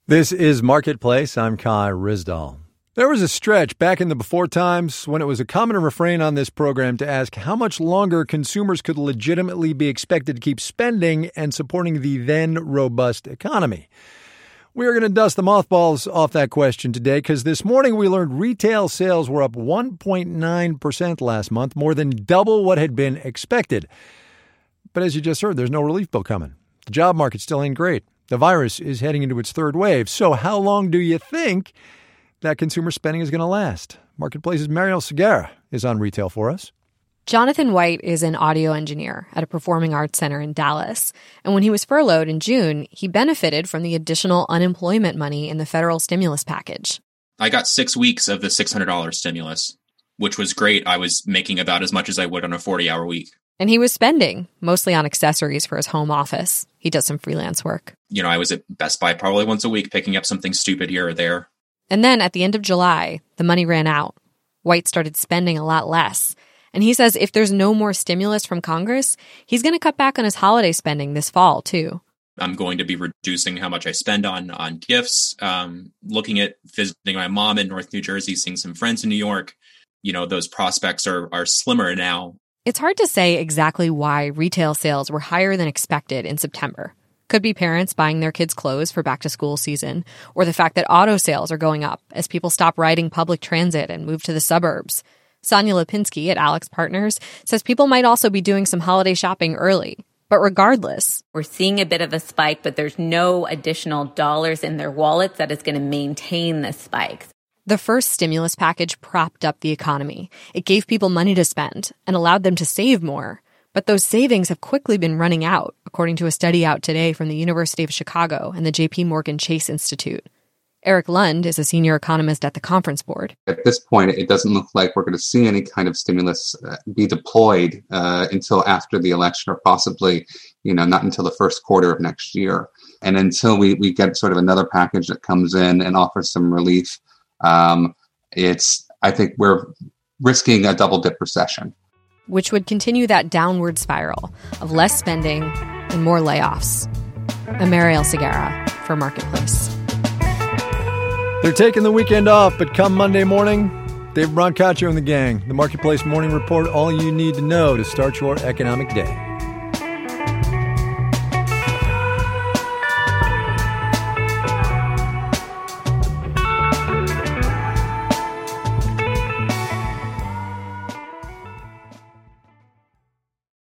This is Marketplace. I'm Kai Ryssdal. There was a stretch back in the before times when it was a common refrain on this program to ask how much longer consumers could legitimately be expected to keep spending and supporting the then robust economy. We are going to dust the mothballs off that question today because this morning we learned retail sales were up 1.9% last month, more than double what had been expected. But as you just heard, there's no relief bill coming. The job market still ain't great. The virus is heading into its third wave. So how long do you think that consumer spending is going to last? Marketplace's Mariel Segarra is on retail for us. Jonathan White is an audio engineer at a performing arts center in Dallas. And when he was furloughed in June, he benefited from the additional unemployment money in the federal stimulus package. I got 6 weeks of the $600 stimulus, which was great. I was making about as much as I would on a 40-hour week. And he was spending, mostly on accessories for his home office. He does some freelance work. I was at Best Buy probably once a week picking up something stupid here or there. And then at the end of July, the money ran out. White started spending a lot less. And he says if there's no more stimulus from Congress, he's going to cut back on his holiday spending this fall, too. I'm going to be reducing how much I spend on gifts, looking at visiting my mom in North New Jersey, seeing some friends in New York. Those prospects are slimmer now. It's hard to say exactly why retail sales were higher than expected in September. Could be parents buying their kids' clothes for back-to-school season, or the fact that auto sales are going up as people stop riding public transit and move to the suburbs. Sonia Lipinski at Alex Partners says people might also be doing some holiday shopping early. But regardless, we're seeing a bit of a spike, but there's no additional dollars in their wallets that is going to maintain this spike. The first stimulus package propped up the economy. It gave people money to spend and allowed them to save more. But those savings have quickly been running out, according to a study out today from the University of Chicago and the J.P. Morgan Chase Institute. Eric Lund is a senior economist at the Conference Board. At this point, it doesn't look like we're going to see any kind of stimulus be deployed until after the election, or possibly, not until the first quarter of next year. And until we get sort of another package that comes in and offers some relief, I think we're risking a double dip recession, which would continue that downward spiral of less spending and more layoffs. I'm Mariel Segarra for Marketplace. They're taking the weekend off, but come Monday morning, Dave Brancaccio and the gang, the Marketplace Morning Report, all you need to know to start your economic day.